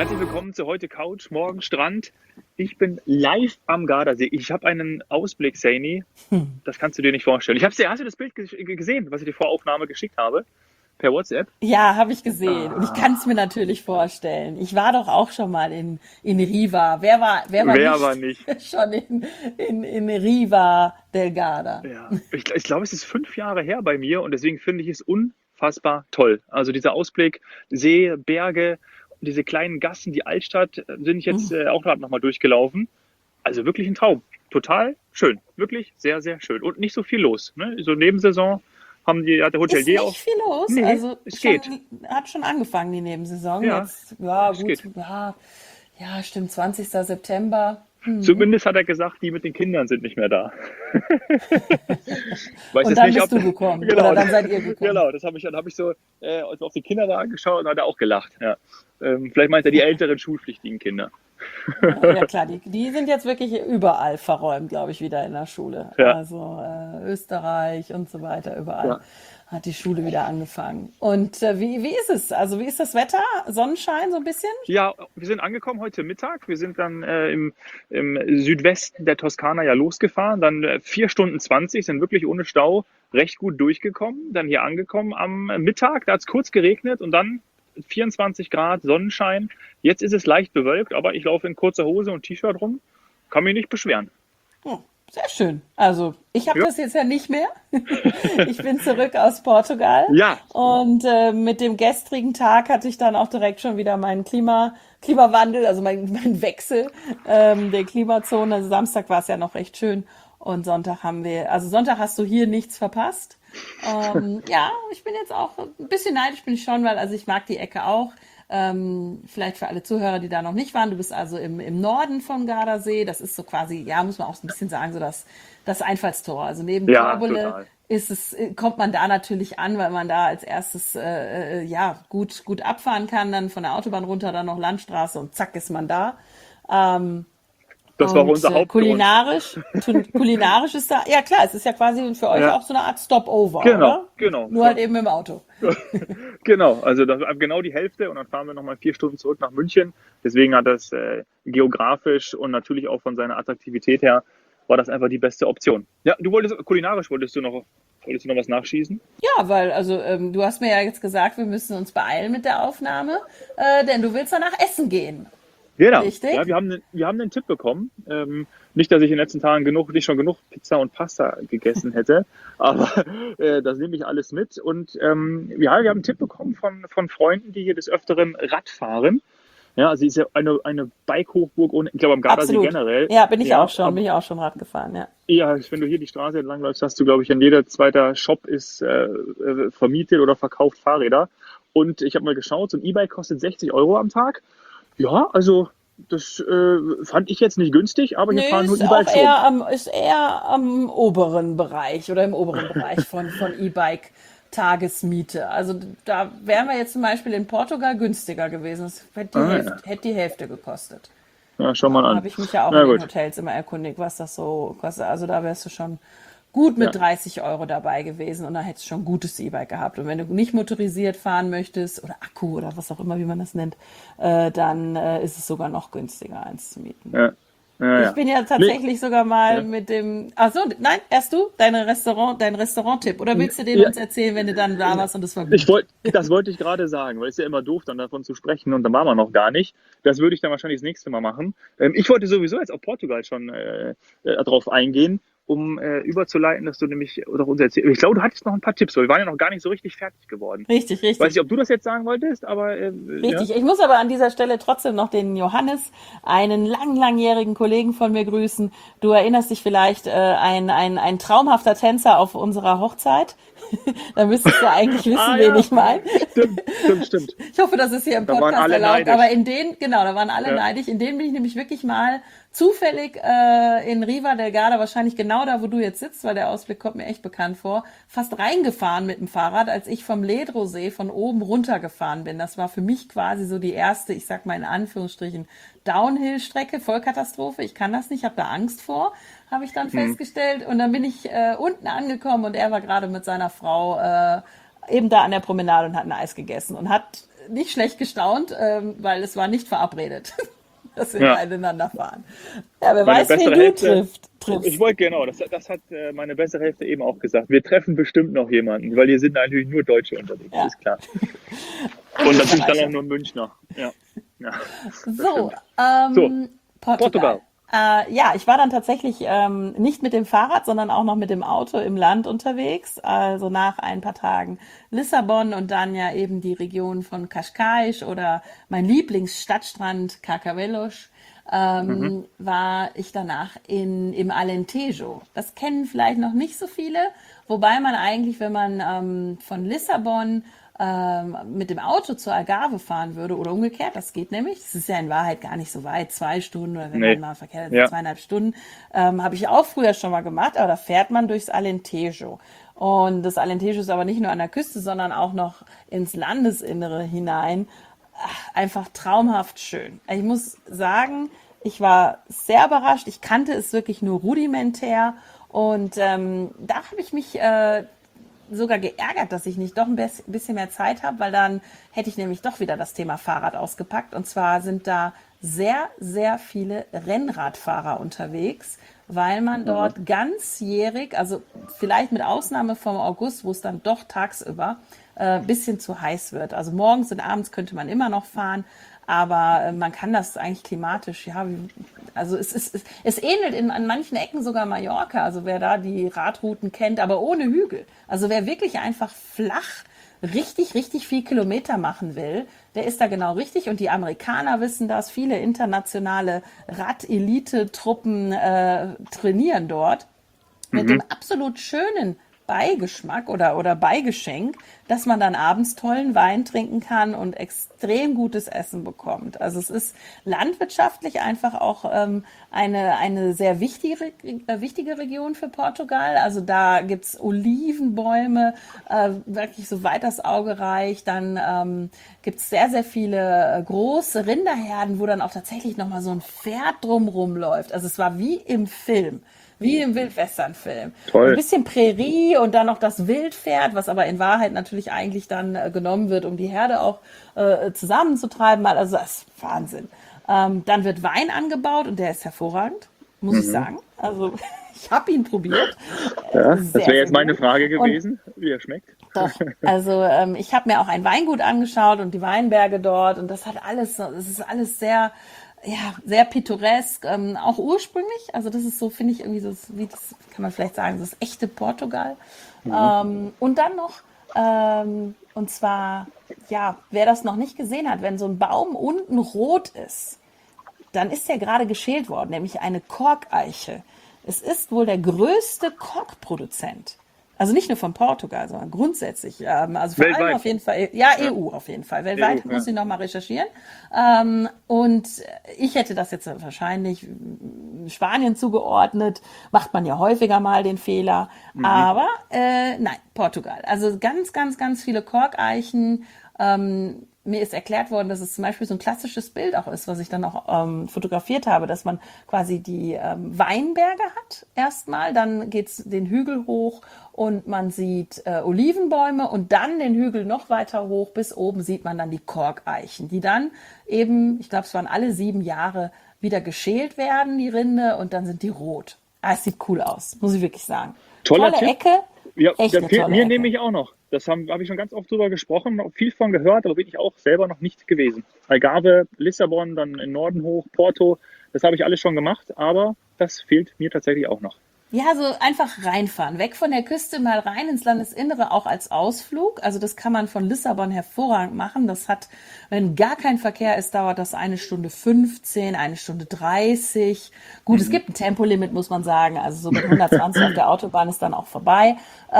Herzlich willkommen zu heute Couch, morgen Strand. Ich bin live am Gardasee. Ich habe einen Ausblick, Saini. Das kannst du dir nicht vorstellen. Hast du das Bild gesehen, was ich dir vor Aufnahme geschickt habe? Per WhatsApp? Ja, habe ich gesehen. Und ich kann es mir Ah, natürlich vorstellen. Ich war doch auch schon mal in Riva. Wer war wer aber nicht nicht. schon in Riva del Garda? Ja, ich glaube, es ist 5 Jahre her bei mir und deswegen finde ich es unfassbar toll. Also dieser Ausblick, See, Berge, diese kleinen Gassen, die Altstadt, sind ich jetzt auch gerade nochmal durchgelaufen. Also wirklich ein Traum. Total schön. Wirklich sehr, sehr schön. Und nicht so viel los. Ne? So Nebensaison hat der Ist Hotelier nicht auch. viel los. Nee, Also es geht. schon, hat schon angefangen, die Nebensaison. Ja, Jetzt, ja, es gut, geht. ja, ja, stimmt, 20. September. Zumindest hat er gesagt, die mit den Kindern sind nicht mehr da. Weiß Und jetzt dann nicht, bist ob. du gekommen. Oder Genau, dann seid ihr gekommen. genau, dann habe ich so also auf den Kinderwagen geschaut und hat er auch gelacht. Ja. Vielleicht meint er die älteren schulpflichtigen Kinder. Ja klar, die sind jetzt wirklich überall verräumt, glaube ich, wieder in der Schule. Ja, Also Österreich und so weiter, überall ja. hat die Schule wieder angefangen. Und wie ist es? Also wie ist das Wetter? Sonnenschein so ein bisschen? Ja, wir sind angekommen heute Mittag. Wir sind dann im Südwesten der Toskana ja losgefahren. Dann 4 Stunden 20, sind wirklich ohne Stau recht gut durchgekommen. Dann hier angekommen am Mittag. Da hat es kurz geregnet und dann 24 Grad Sonnenschein. Jetzt ist es leicht bewölkt, aber ich laufe in kurzer Hose und T-Shirt rum. Kann mich nicht beschweren. Hm, sehr schön. Also ich habe Ja, das jetzt ja nicht mehr. Ich bin zurück aus Portugal ja, und mit dem gestrigen Tag hatte ich dann auch direkt schon wieder meinen Klimawandel, also mein Wechsel der Klimazone. Also Samstag war es ja noch recht schön und Sonntag hast du hier nichts verpasst. Ja, ich bin jetzt auch ein bisschen neidisch bin ich schon, weil also ich mag die Ecke auch. Vielleicht für alle Zuhörer, die da noch nicht waren, du bist also im Norden von Gardasee. Das ist so quasi, ja, muss man auch so ein bisschen sagen, so das Einfallstor. Also neben ja, Torbole total. kommt man da natürlich an, weil man da als erstes ja gut abfahren kann, dann von der Autobahn runter, dann noch Landstraße und zack ist man da. Ähm, Das war auch und unser Hauptgrund. kulinarisch ist da, ja klar, es ist ja quasi für euch Ja, auch so eine Art Stopover, genau, oder? genau. Nur halt eben im Auto. Genau, also das war genau die Hälfte und dann fahren wir nochmal 4 Stunden zurück nach München. Deswegen hat das geografisch und natürlich auch von seiner Attraktivität her war das einfach die beste Option. Ja, wolltest du noch was nachschießen? Ja, weil, also du hast mir ja jetzt gesagt, wir müssen uns beeilen mit der Aufnahme, denn du willst danach essen gehen, Genau. Ja, richtig? wir haben einen Tipp bekommen. Nicht, dass ich in den letzten Tagen nicht schon genug Pizza und Pasta gegessen hätte, aber das nehme ich alles mit. Und ja, wir haben einen Tipp bekommen von Freunden, die hier des Öfteren Rad fahren. Ja, also es ist ja eine Bike-Hochburg, ich glaube am Gardasee Absolut. generell. Ja, Ja, bin aber ich auch schon Rad gefahren, ja. ja, wenn du hier die Straße entlang läufst, hast du, glaube ich, an jeder zweiter Shop ist vermietet oder verkauft Fahrräder. Und ich habe mal geschaut, so ein E-Bike kostet 60 Euro am Tag. Ja, also das fand ich jetzt nicht günstig, aber hier Nee, fahren nur E-Bikes rum. ist eher am oberen Bereich oder im oberen Bereich von E-Bike Tagesmiete. Also da wären wir jetzt zum Beispiel in Portugal günstiger gewesen. Es Ah, ja. hätte die Hälfte gekostet. Ja, schau mal an. Habe ich mich ja auch in Na den gut. Hotels immer erkundigt, was das so kostet. Also da wärst du schon gut Ja, mit 30 Euro dabei gewesen und da hättest du schon ein gutes E-Bike gehabt. Und wenn du nicht motorisiert fahren möchtest oder Akku oder was auch immer, wie man das nennt, dann ist es sogar noch günstiger, eins zu mieten. ja, ja, Ich ja. bin ja Nee, tatsächlich sogar mal ja. mit dem. Ach so, nein, erst du, dein Restaurant-Tipp. Oder willst du den Ja, uns erzählen, wenn du dann da warst und es war gut? das wollte ich gerade sagen, weil es ist ja immer doof, dann davon zu sprechen und dann waren wir noch gar nicht. Das würde ich dann wahrscheinlich das nächste Mal machen. Ich wollte sowieso jetzt auf Portugal schon drauf eingehen, um überzuleiten, dass du nämlich oder uns erzählst. Ich glaube, du hattest noch ein paar Tipps, weil wir waren ja noch gar nicht so richtig fertig geworden. Richtig, Weiß nicht, richtig. ob du das jetzt sagen wolltest, aber ja. Richtig. Ich muss aber an dieser Stelle trotzdem noch den Johannes, einen langjährigen Kollegen von mir grüßen. Du erinnerst dich vielleicht, ein traumhafter Tänzer auf unserer Hochzeit. Da müsstest du eigentlich wissen, Ah wen ja, ich meine. stimmt, stimmt, stimmt. Ich hoffe, das ist hier im Da waren Podcast alle erlaubt, aber neidisch. genau, da waren alle Ja. neidisch. In denen bin ich nämlich wirklich mal zufällig in Riva del Garda, wahrscheinlich genau da, wo du jetzt sitzt, weil der Ausblick kommt mir echt bekannt vor, fast reingefahren mit dem Fahrrad, als ich vom Ledrosee von oben runtergefahren bin. Das war für mich quasi so die erste, ich sag mal in Anführungsstrichen, Downhill-Strecke, Vollkatastrophe. Ich kann das nicht, habe da Angst vor, habe ich dann Hm. festgestellt. Und dann bin ich unten angekommen und er war gerade mit seiner Frau eben da an der Promenade und hat ein Eis gegessen und hat nicht schlecht gestaunt, weil es war nicht verabredet, dass wir Ja. miteinander fahren. Ja, wer Meine weiß, wen bessere du Hälfte, ich triffst. wollte genau, das hat meine bessere Hälfte eben auch gesagt. Wir treffen bestimmt noch jemanden, weil hier sind natürlich nur Deutsche unterwegs, Ja, ist klar. und Und natürlich dann auch Österreicher. nur Münchner. Ja, ja, das So, stimmt. So, Portugal. Portugal. Ja, ich war dann tatsächlich nicht mit dem Fahrrad, sondern auch noch mit dem Auto im Land unterwegs. Also nach ein paar Tagen Lissabon und dann ja eben die Region von Cascais oder mein Lieblingsstadtstrand Carcavelos, Mhm. war ich danach im Alentejo. Das kennen vielleicht noch nicht so viele, wobei man eigentlich, wenn man von Lissabon mit dem Auto zur Algarve fahren würde oder umgekehrt, das geht nämlich. Das ist ja in Wahrheit gar nicht so weit, 2 Stunden oder wenn man Nee. mal verkehrt ist, Ja. 2,5 Stunden. Habe ich auch früher schon mal gemacht, aber da fährt man durchs Alentejo. Und das Alentejo ist aber nicht nur an der Küste, sondern auch noch ins Landesinnere hinein. Einfach traumhaft schön. Ich muss sagen, ich war sehr überrascht. Ich kannte es wirklich nur rudimentär. Und da habe ich mich sogar geärgert, dass ich nicht doch ein bisschen mehr Zeit habe, weil dann hätte ich nämlich doch wieder das Thema Fahrrad ausgepackt. Und zwar sind da sehr, sehr viele Rennradfahrer unterwegs, weil man Aha. dort ganzjährig, also vielleicht mit Ausnahme vom August, wo es dann doch tagsüber bisschen zu heiß wird. Also morgens und abends könnte man immer noch fahren, aber man kann das eigentlich klimatisch, ja, also es ähnelt an manchen Ecken sogar Mallorca, also wer da die Radrouten kennt, aber ohne Hügel. Also wer wirklich einfach flach richtig, richtig viel Kilometer machen will, der ist da genau richtig. Und die Amerikaner wissen das. Viele internationale Rad-Elite-Truppen trainieren dort mit dem Mhm. absolut schönen Beigeschmack oder Beigeschenk, dass man dann abends tollen Wein trinken kann und extrem gutes Essen bekommt. Also es ist landwirtschaftlich einfach auch eine sehr wichtige Region für Portugal. Also da gibt's Olivenbäume, wirklich so weit das Auge reicht. Dann gibt's sehr, sehr viele große Rinderherden, wo dann auch tatsächlich nochmal so ein Pferd drumrum läuft. Also es war wie im Film. Wie im Wildwestern-Film. Ein Toll. bisschen Prärie und dann noch das Wildpferd, was aber in Wahrheit natürlich eigentlich dann genommen wird, um die Herde auch zusammenzutreiben. Also das ist Wahnsinn. Dann wird Wein angebaut und der ist hervorragend, muss ich Mhm. sagen. Also ich habe ihn probiert. Ja, das Sehr, wäre sehr jetzt meine gut. Frage Und gewesen, wie er schmeckt. doch, also ich habe mir auch ein Weingut angeschaut und die Weinberge dort und das hat alles, es ist alles sehr, ja, sehr pittoresk, auch ursprünglich. Also das ist so, finde ich irgendwie so, wie das kann man vielleicht sagen, das echte Portugal. Mhm. Und dann noch, und zwar, ja, wer das noch nicht gesehen hat, wenn so ein Baum unten rot ist, dann ist der gerade geschält worden, nämlich eine Korkeiche. Es ist wohl der größte Korkproduzent. Also nicht nur von Portugal, sondern grundsätzlich. Also vor allem auf Weltweit. jeden Fall, ja, Ja, EU auf jeden Fall. EU, Weltweit muss ja. ich nochmal recherchieren. Und ich hätte das jetzt wahrscheinlich Spanien zugeordnet. Macht man ja häufiger mal den Fehler. Mhm. Aber nein, Portugal. Also ganz, ganz, ganz viele Korkeichen. Mir ist erklärt worden, dass es zum Beispiel so ein klassisches Bild auch ist, was ich dann auch fotografiert habe, dass man quasi die Weinberge hat erstmal, dann geht's den Hügel hoch und man sieht Olivenbäume und dann den Hügel noch weiter hoch, bis oben sieht man dann die Korkeichen, die dann eben, ich glaube, es waren alle 7 Jahre, wieder geschält werden, die Rinde, und dann sind die rot. Es sieht cool aus, muss ich wirklich sagen. Toller Tolle Tipp. Ecke, Ja, echt der eine fehlt tolle mir Ecke. nämlich auch noch. Das habe ich schon ganz oft drüber gesprochen, auch viel von gehört, aber bin ich auch selber noch nicht gewesen. Algarve, Lissabon, dann in Norden hoch, Porto, das habe ich alles schon gemacht, aber das fehlt mir tatsächlich auch noch. Ja, so einfach reinfahren. Weg von der Küste mal rein ins Landesinnere, auch als Ausflug. Also das kann man von Lissabon hervorragend machen. Das hat, wenn gar kein Verkehr ist, dauert das 1 Stunde 15, 1 Stunde 30. Gut, es Mhm. gibt ein Tempolimit, muss man sagen. Also so mit 120 auf der Autobahn ist dann auch vorbei.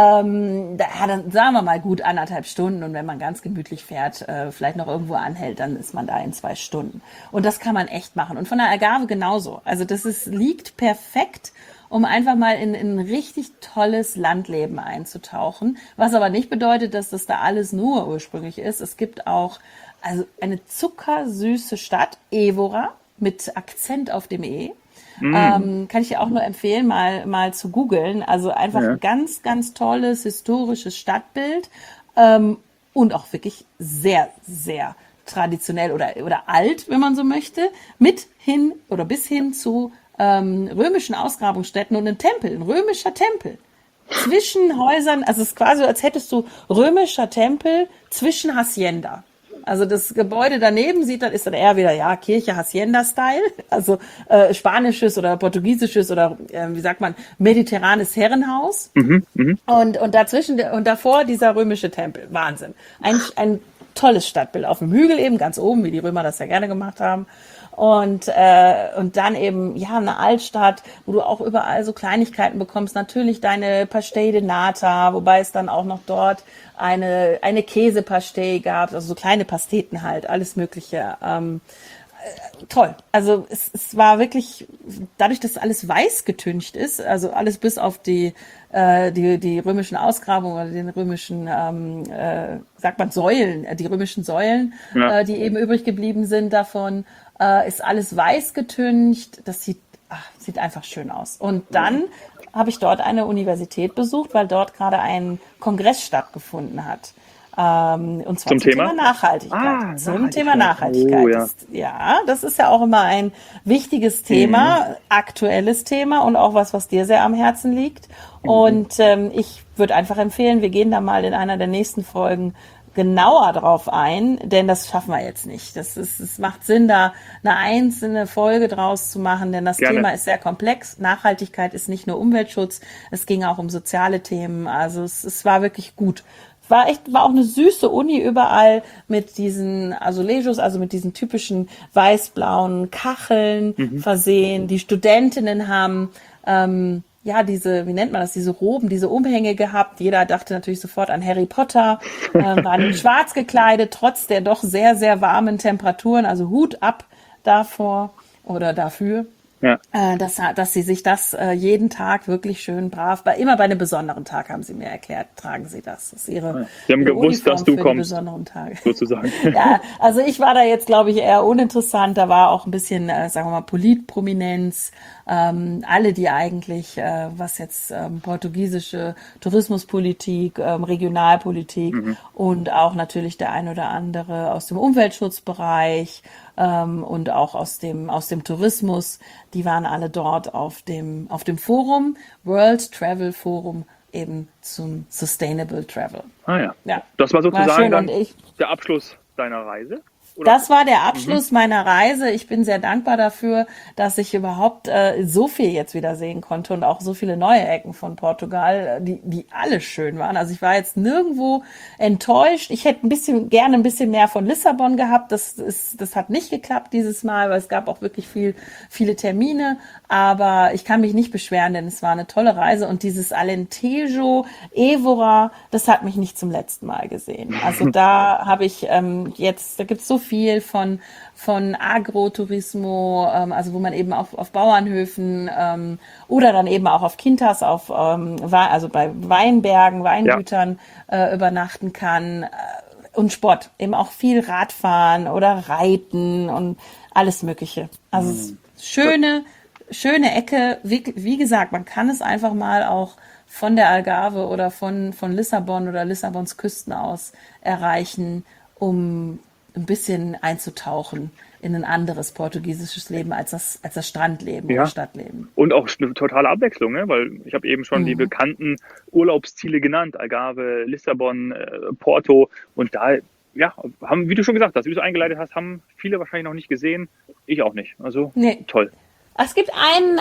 Dann sagen wir mal gut 1,5 Stunden. Und wenn man ganz gemütlich fährt, vielleicht noch irgendwo anhält, dann ist man da in 2 Stunden. Und das kann man echt machen. Und von der Algarve genauso. Also liegt perfekt, um einfach mal in ein richtig tolles Landleben einzutauchen. Was aber nicht bedeutet, dass das da alles nur ursprünglich ist. Es gibt auch also eine zuckersüße Stadt, Évora, mit Akzent auf dem E. Mhm. Kann ich dir auch nur empfehlen, mal zu googeln. Also einfach Ja. ein ganz, ganz tolles historisches Stadtbild. und auch wirklich sehr, sehr traditionell oder alt, wenn man so möchte, mit hin oder bis hin zu römischen Ausgrabungsstätten und ein römischer Tempel. Zwischen Häusern, also es ist quasi, als hättest du römischer Tempel zwischen Hacienda. Also das Gebäude daneben ist dann eher wieder, ja, Kirche Hacienda-Style, also spanisches oder portugiesisches oder wie sagt man, mediterranes Herrenhaus. Und dazwischen und davor dieser römische Tempel. Wahnsinn. Ein tolles Stadtbild auf dem Hügel eben, ganz oben, wie die Römer das ja gerne gemacht haben. Und dann eben, ja, eine Altstadt, wo du auch überall so Kleinigkeiten bekommst. Natürlich deine Pastel de Nata, wobei es dann auch noch dort eine Käsepastei gab, also so kleine Pasteten halt, alles Mögliche. Toll. Also es war wirklich, dadurch, dass alles weiß getüncht ist, also alles bis auf die römischen Ausgrabungen oder den römischen, sagt man Säulen, die römischen Säulen, Ja. die eben übrig geblieben sind davon, ist alles weiß getüncht. Das sieht einfach schön aus. Und dann habe ich dort eine Universität besucht, weil dort gerade ein Kongress stattgefunden hat. Und zwar Zum Thema? Nachhaltigkeit. Zum Thema Nachhaltigkeit. Nachhaltigkeit. Oh, ja. Das ist ja auch immer ein wichtiges Thema, aktuelles Thema und auch was dir sehr am Herzen liegt. Und ich würde einfach empfehlen, wir gehen da mal in einer der nächsten Folgen genauer drauf ein, denn das schaffen wir jetzt nicht. Es macht Sinn, da eine einzelne Folge draus zu machen, denn das Gerne. Thema ist sehr komplex. Nachhaltigkeit ist nicht nur Umweltschutz, es ging auch um soziale Themen. Also es war wirklich gut. War auch eine süße Uni überall mit diesen Azulejos, also mit diesen typischen weiß-blauen Kacheln versehen. Die Studentinnen haben wie nennt man das, diese Roben, diese Umhänge gehabt. Jeder dachte natürlich sofort an Harry Potter, waren in schwarz gekleidet, trotz der doch sehr, sehr warmen Temperaturen. Also Hut ab davor oder dafür. Ja. Dass sie sich das jeden Tag wirklich schön brav, immer bei einem besonderen Tag, haben sie mir erklärt, tragen sie das. Das ist Sie haben gewusst, Uniform dass du für kommst, die besonderen Tage. sozusagen. Ja, also ich war da jetzt, glaube ich, eher uninteressant. Da war auch ein bisschen, sagen wir mal, Politprominenz. Alle, die eigentlich, was jetzt portugiesische Tourismuspolitik, Regionalpolitik und auch natürlich der ein oder andere aus dem Umweltschutzbereich und auch aus dem Tourismus, die waren alle dort auf dem Forum, World Travel Forum, eben zum Sustainable Travel. Ah ja. Ja. Das war sozusagen schön. dann Und der Abschluss deiner Reise? Oder? Das war der Abschluss meiner Reise. Ich bin sehr dankbar dafür, dass ich überhaupt so viel jetzt wieder sehen konnte und auch so viele neue Ecken von Portugal, die alle schön waren. Also ich war jetzt nirgendwo enttäuscht. Ich hätte gerne ein bisschen mehr von Lissabon gehabt. Das hat nicht geklappt dieses Mal, weil es gab auch wirklich viele Termine. Aber ich kann mich nicht beschweren, denn es war eine tolle Reise. Und dieses Alentejo, Évora, das hat mich nicht zum letzten Mal gesehen. Also da habe ich da gibt's so viel von Agrotourismo, also wo man eben auf Bauernhöfen oder dann eben auch auf Quintas, also bei Weinbergen, Weingütern übernachten kann. Und Sport, eben auch viel Radfahren oder Reiten und alles Mögliche. Also es ist schöne Ecke. Wie gesagt, man kann es einfach mal auch von der Algarve oder von Lissabon oder Lissabons Küsten aus erreichen, um ein bisschen einzutauchen in ein anderes portugiesisches Leben als das Strandleben oder Stadtleben. Und auch eine totale Abwechslung, ne? Weil ich habe eben schon die bekannten Urlaubsziele genannt, Algarve, Lissabon, Porto, und da haben, wie du schon gesagt hast, wie du es eingeleitet hast, haben viele wahrscheinlich noch nicht gesehen, ich auch nicht. Also toll. Es gibt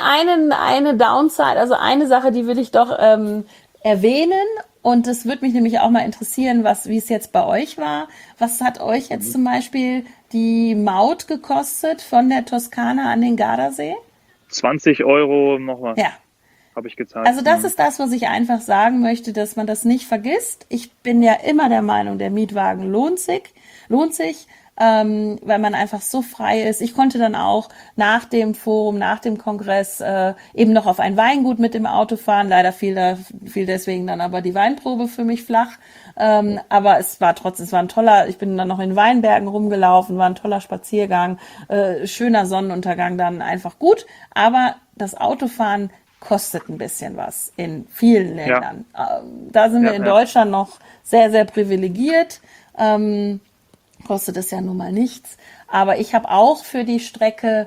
eine Downside, also eine Sache, die will ich doch erwähnen. Und es würde mich nämlich auch mal interessieren, wie es jetzt bei euch war. Was hat euch jetzt zum Beispiel die Maut gekostet von der Toskana an den Gardasee? 20 Euro noch was. Ja. Habe ich gezahlt. Also das ist das, was ich einfach sagen möchte, dass man das nicht vergisst. Ich bin ja immer der Meinung, der Mietwagen lohnt sich, weil man einfach so frei ist. Ich konnte dann auch nach dem Forum, nach dem Kongress eben noch auf ein Weingut mit dem Auto fahren. Leider fiel deswegen dann aber die Weinprobe für mich flach. Aber es war ein toller, ich bin dann noch in Weinbergen rumgelaufen, war ein toller Spaziergang, schöner Sonnenuntergang dann einfach gut. Aber das Autofahren kostet ein bisschen was in vielen Ländern. Da sind wir in Deutschland noch sehr, sehr privilegiert. Kostet es ja nun mal nichts. Aber ich habe auch für die Strecke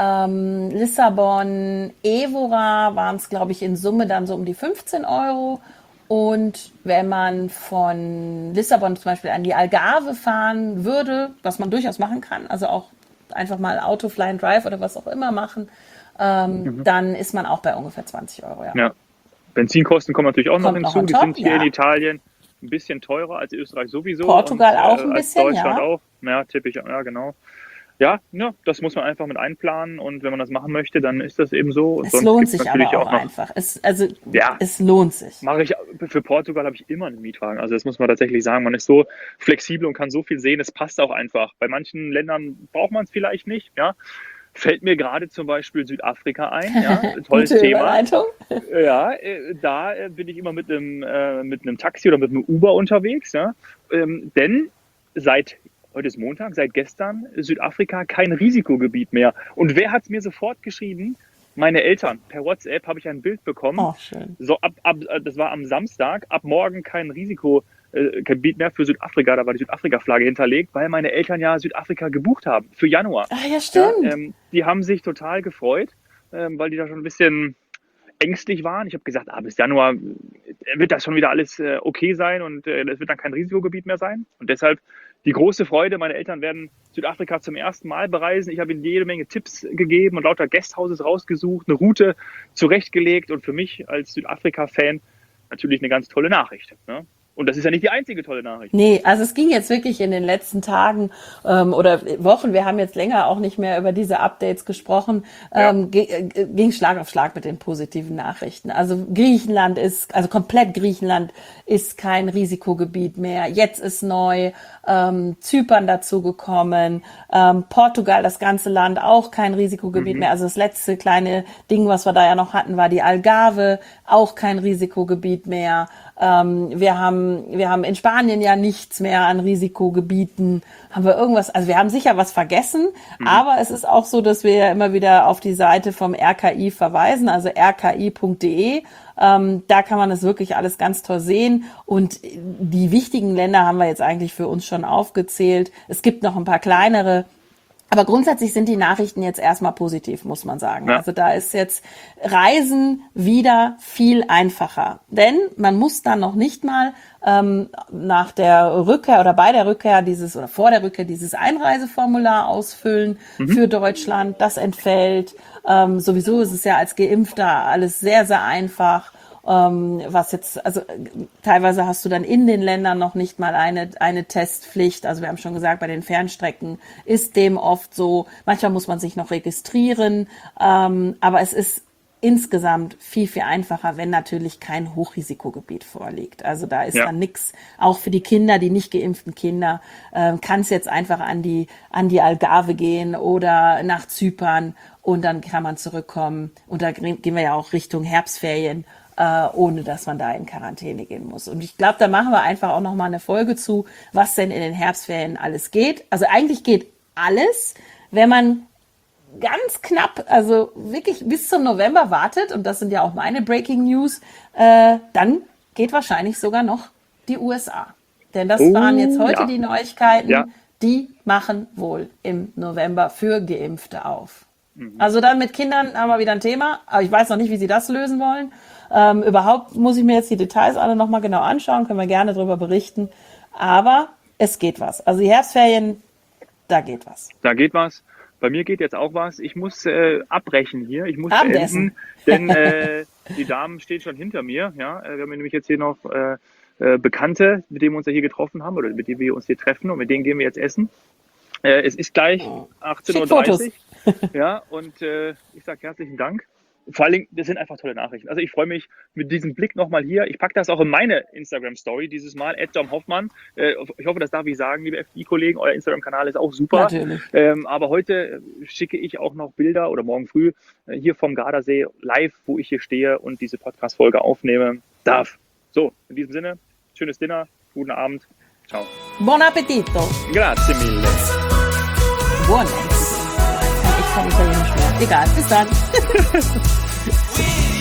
Lissabon, Évora waren es, glaube ich, in Summe dann so um die 15 Euro. Und wenn man von Lissabon zum Beispiel an die Algarve fahren würde, was man durchaus machen kann, also auch einfach mal Auto, Fly and Drive oder was auch immer machen, dann ist man auch bei ungefähr 20 Euro. Ja. Benzinkosten kommen natürlich auch noch hinzu. Die sind hier in Italien ein bisschen teurer als Österreich sowieso. Portugal auch ein bisschen, Deutschland auch. Ja, tippe ich, ja, genau. Ja, das muss man einfach mit einplanen und wenn man das machen möchte, dann ist das eben so. Und es lohnt sich aber auch einfach. Es lohnt sich. Für Portugal habe ich immer einen Mietwagen. Also das muss man tatsächlich sagen. Man ist so flexibel und kann so viel sehen. Es passt auch einfach. Bei manchen Ländern braucht man es vielleicht nicht. Ja, fällt mir gerade zum Beispiel Südafrika ein. Ja, tolles Thema. Überleitung. Ja, da bin ich immer mit einem Taxi oder mit einem Uber unterwegs. Ja, denn heute ist Montag, seit gestern Südafrika kein Risikogebiet mehr. Und wer hat es mir sofort geschrieben? Meine Eltern. Per WhatsApp habe ich ein Bild bekommen. Oh, schön. So das war am Samstag, ab morgen kein Risikogebiet mehr für Südafrika. Da war die Südafrika-Flagge hinterlegt, weil meine Eltern ja Südafrika gebucht haben für Januar. Ah, ja, stimmt. Ja, die haben sich total gefreut, weil die da schon ein bisschen ängstlich waren. Ich habe gesagt, bis Januar wird das schon wieder alles okay sein und es wird dann kein Risikogebiet mehr sein. Und deshalb die große Freude, meine Eltern werden Südafrika zum ersten Mal bereisen. Ich habe ihnen jede Menge Tipps gegeben und lauter Guesthouses rausgesucht, eine Route zurechtgelegt und für mich als Südafrika-Fan natürlich eine ganz tolle Nachricht. Ne? Und das ist ja nicht die einzige tolle Nachricht. Nee, also es ging jetzt wirklich in den letzten Tagen oder Wochen, wir haben jetzt länger auch nicht mehr über diese Updates gesprochen, ging Schlag auf Schlag mit den positiven Nachrichten. Also komplett Griechenland ist kein Risikogebiet mehr. Jetzt ist neu Zypern dazugekommen, Portugal, das ganze Land, auch kein Risikogebiet mehr. Also das letzte kleine Ding, was wir da ja noch hatten, war die Algarve, auch kein Risikogebiet mehr. Wir haben in Spanien ja nichts mehr an Risikogebieten. Haben wir irgendwas, also wir haben sicher was vergessen, aber es ist auch so, dass wir ja immer wieder auf die Seite vom RKI verweisen, also rki.de. Da kann man das wirklich alles ganz toll sehen und die wichtigen Länder haben wir jetzt eigentlich für uns schon aufgezählt. Es gibt noch ein paar kleinere, aber grundsätzlich sind die Nachrichten jetzt erstmal positiv, muss man sagen. Ja. Also da ist jetzt Reisen wieder viel einfacher. Denn man muss dann noch nicht mal nach der Rückkehr oder bei der Rückkehr oder vor der Rückkehr dieses Einreiseformular ausfüllen für Deutschland. Das entfällt. Sowieso ist es ja als Geimpfter alles sehr, sehr einfach. Teilweise hast du dann in den Ländern noch nicht mal eine Testpflicht. Also wir haben schon gesagt, bei den Fernstrecken ist dem oft so. Manchmal muss man sich noch registrieren. Aber es ist insgesamt viel, viel einfacher, wenn natürlich kein Hochrisikogebiet vorliegt. Also da ist dann nichts, auch für die Kinder, die nicht geimpften Kinder, kann es jetzt einfach an die Algarve gehen oder nach Zypern und dann kann man zurückkommen. Und da gehen wir ja auch Richtung Herbstferien, ohne dass man da in Quarantäne gehen muss. Und ich glaube, da machen wir einfach auch nochmal eine Folge zu, was denn in den Herbstferien alles geht. Also eigentlich geht alles, wenn man ganz knapp, also wirklich bis zum November wartet, und das sind ja auch meine Breaking News, dann geht wahrscheinlich sogar noch die USA. Denn das waren jetzt heute die Neuigkeiten, die machen wohl im November für Geimpfte auf. Also dann mit Kindern haben wir wieder ein Thema, aber ich weiß noch nicht, wie sie das lösen wollen. Überhaupt muss ich mir jetzt die Details alle nochmal genau anschauen, können wir gerne darüber berichten. Aber es geht was. Also die Herbstferien, da geht was. Da geht was. Bei mir geht jetzt auch was. Ich muss abbrechen hier. Ich muss Abendessen. Denn die Damen stehen schon hinter mir. Ja? Wir haben nämlich jetzt hier noch Bekannte, mit denen wir uns ja hier getroffen haben oder mit denen wir uns hier treffen und mit denen gehen wir jetzt essen. Es ist gleich 18:30 Uhr. Ja, und ich sage herzlichen Dank. Vor allen Dingen, das sind einfach tolle Nachrichten. Also ich freue mich mit diesem Blick nochmal hier. Ich packe das auch in meine Instagram-Story dieses Mal, @domhoffmann. Ich hoffe, das darf ich sagen, liebe FDI-Kollegen. Euer Instagram-Kanal ist auch super. Natürlich. Aber heute schicke ich auch noch Bilder oder morgen früh hier vom Gardasee live, wo ich hier stehe und diese Podcast-Folge aufnehmen darf. So, in diesem Sinne, schönes Dinner, guten Abend. Ciao. Buon appetito. Grazie mille. Buon appetito. Ich kann Italienisch mehr. Egal, bis dann.